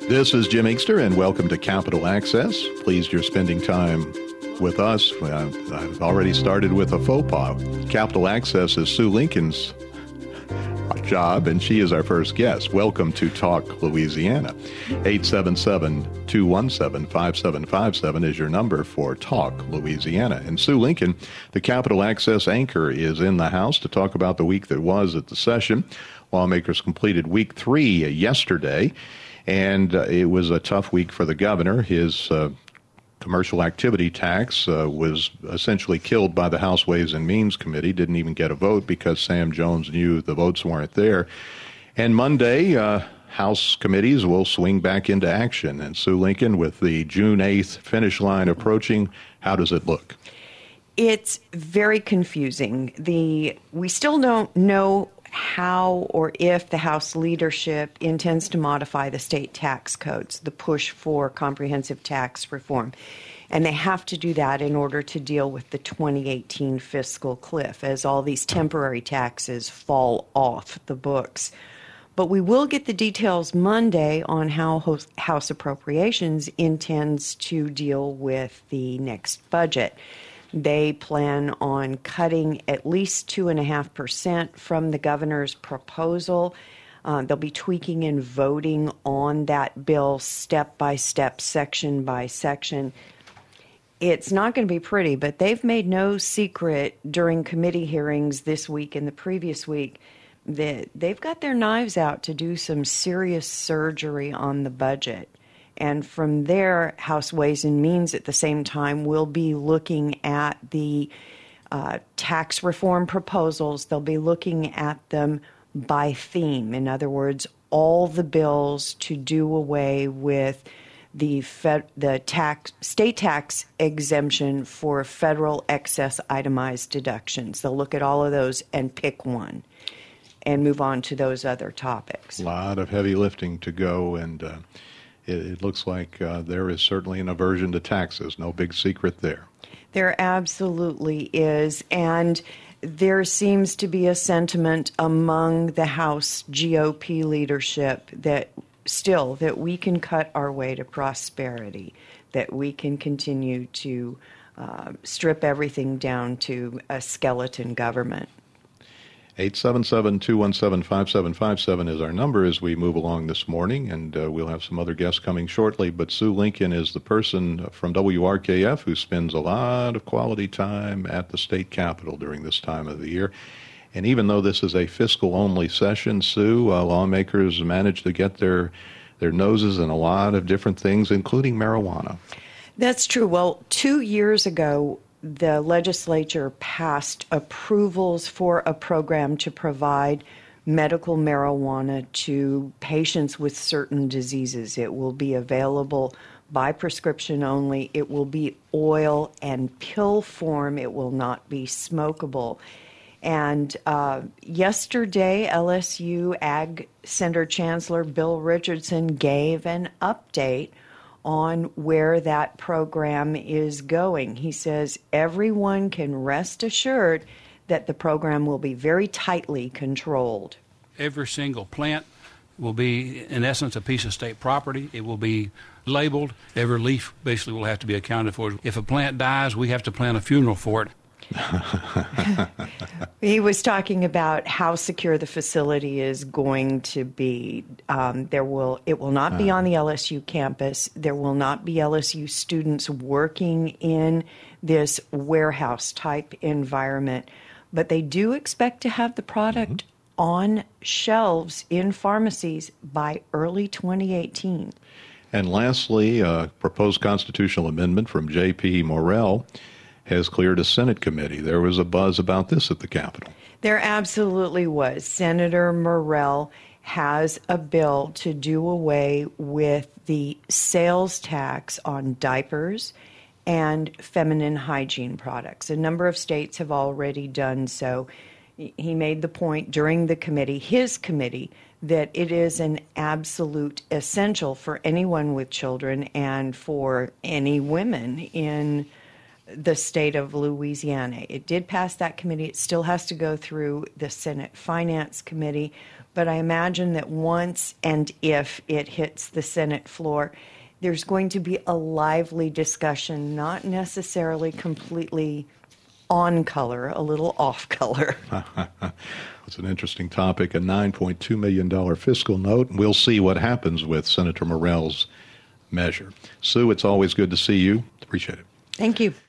This is Jim Inkster, and welcome to Capital Access. Pleased you're spending time with us. I've already started with a faux pas. Capital Access is Sue Lincoln's job, and she is our first guest. Welcome to Talk Louisiana. 877-217-5757 is your number for Talk Louisiana. And Sue Lincoln, the Capital Access anchor, is in the house to talk about the week that was at the session. Lawmakers completed week 3 yesterday. And it was a tough week for the governor. His commercial activity tax was essentially killed by the House Ways and Means Committee. Didn't even get a vote because Sam Jones knew the votes weren't there. And Monday, House committees will swing back into action. And Sue Lincoln, with the June 8th finish line approaching, how does it look? It's very confusing. We still don't know how or if the House leadership intends to modify the state tax codes, the push for comprehensive tax reform. And they have to do that in order to deal with the 2018 fiscal cliff as all these temporary taxes fall off the books. But we will get the details Monday on how House Appropriations intends to deal with the next budget. They plan on cutting at least 2.5% from the governor's proposal. They'll be tweaking and voting on that bill step by step, section by section. It's not going to be pretty, but they've made no secret during committee hearings this week and the previous week that they've got their knives out to do some serious surgery on the budget. And from there, House Ways and Means at the same time will be looking at the tax reform proposals. They'll be looking at them by theme. In other words, all the bills to do away with the state tax exemption for federal excess itemized deductions. They'll look at all of those and pick one and move on to those other topics. A lot of heavy lifting to go, and it looks like there is certainly an aversion to taxes. No big secret there. There absolutely is. And there seems to be a sentiment among the House GOP leadership that we can cut our way to prosperity, that we can continue to strip everything down to a skeleton government. 877-217-5757 is our number as we move along this morning, and we'll have some other guests coming shortly. But Sue Lincoln is the person from WRKF who spends a lot of quality time at the state capitol during this time of the year. And even though this is a fiscal-only session, Sue, lawmakers managed to get their noses in a lot of different things, including marijuana. That's true. Well, 2 years ago, the legislature passed approvals for a program to provide medical marijuana to patients with certain diseases. It will be available by prescription only. It will be oil and pill form. It will not be smokable. And yesterday, LSU Ag Center Chancellor Bill Richardson gave an update on where that program is going. He says everyone can rest assured that the program will be very tightly controlled. Every single plant will be, in essence, a piece of state property. It will be labeled. Every leaf basically will have to be accounted for. If a plant dies, we have to plan a funeral for it. He was talking about how secure the facility is going to be. It will not be on the LSU campus. There will not be LSU students working in this warehouse-type environment. But they do expect to have the product on shelves in pharmacies by early 2018. And lastly, a proposed constitutional amendment from J.P. Morrell has cleared a Senate committee. There was a buzz about this at the Capitol. There absolutely was. Senator Morrell has a bill to do away with the sales tax on diapers and feminine hygiene products. A number of states have already done so. He made the point during the committee, his committee, that it is an absolute essential for anyone with children and for any women in the state of Louisiana. It did pass that committee. It still has to go through the Senate Finance Committee, But I imagine that once and if it hits the Senate floor, there's going to be a lively discussion, not necessarily completely on color, a little off color. It's an interesting topic, a $9.2 million fiscal note. We'll see what happens with Senator Morell's measure. Sue, it's always good to see you. Appreciate it. Thank you.